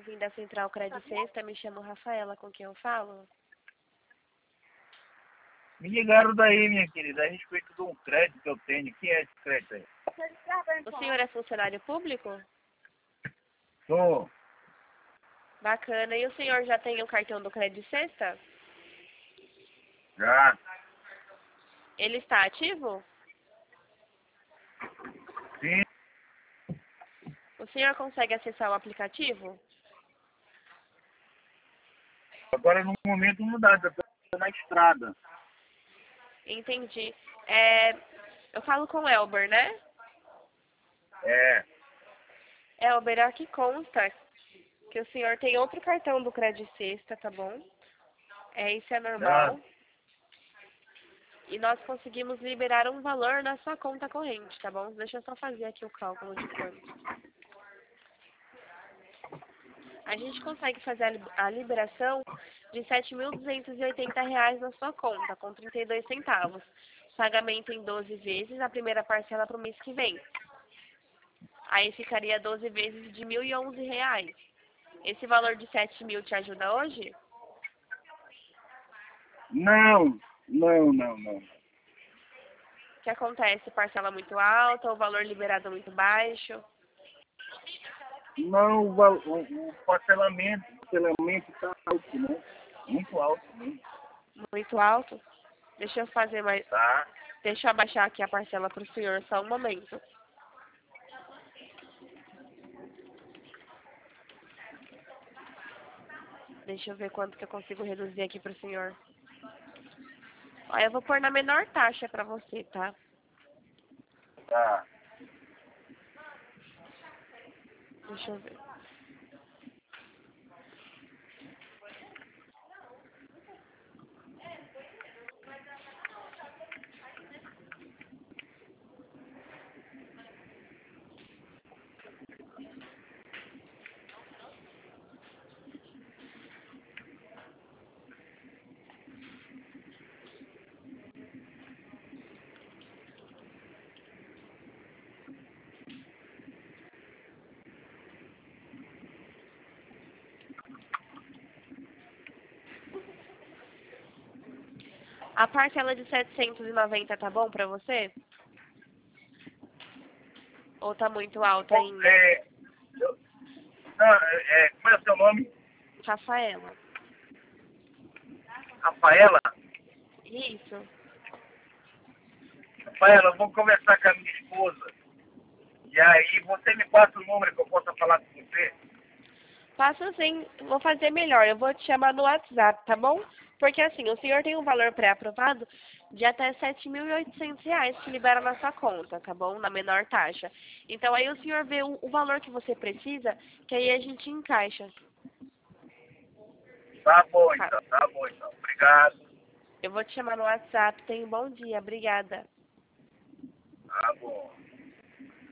bem-vindo à Central Crédito Sexta. Me chamo Rafaela, com quem eu falo? Me ligaram daí, minha querida, a respeito de um crédito que eu tenho. O que é esse crédito aí? O senhor é funcionário público? Sou. Bacana. E o senhor já tem o cartão do Crédito Sexta? Já. Ele está ativo? Sim. O senhor consegue acessar o aplicativo? Agora no momento não dá, eu tô na estrada. Entendi. Eu falo com o Elber, né? É. Elber, aqui consta que o senhor tem outro cartão do Crédito Sexta, tá bom? Isso é normal. E nós conseguimos liberar um valor na sua conta corrente, tá bom? Deixa eu só fazer aqui o cálculo de quanto. A gente consegue fazer a liberação de R$ 7.280 na sua conta, com 32 centavos. Pagamento em 12 vezes, a primeira parcela para o mês que vem. Aí ficaria 12 vezes de R$ 1.011. Esse valor de 7.000 te ajuda hoje? Não. O que acontece? Parcela muito alta, o valor liberado muito baixo? Não, o parcelamento está alto, né? Muito alto, né? Muito alto? Deixa eu fazer mais. Tá. Deixa eu abaixar aqui a parcela para o senhor, só um momento. Deixa eu ver quanto que eu consigo reduzir aqui para o senhor. Olha, eu vou pôr na menor taxa para você, tá? Tá. Deixa eu ver. A parcela de 790 tá bom para você? Ou tá muito alta ainda? Como é o seu nome? Rafaela. Rafaela? Isso. Rafaela, eu vou conversar com a minha esposa. E aí você me passa o número que eu possa falar com você? Faço sim, vou fazer melhor. Eu vou te chamar no WhatsApp, tá bom? Porque assim, o senhor tem um valor pré-aprovado de até R$ 7.800 que libera na sua conta, tá bom? Na menor taxa. Então aí o senhor vê o valor que você precisa, que aí a gente encaixa. Tá bom Tá. então, tá bom então. Obrigado. Eu vou te chamar no WhatsApp. Tenha um bom dia. Obrigada. Tá bom.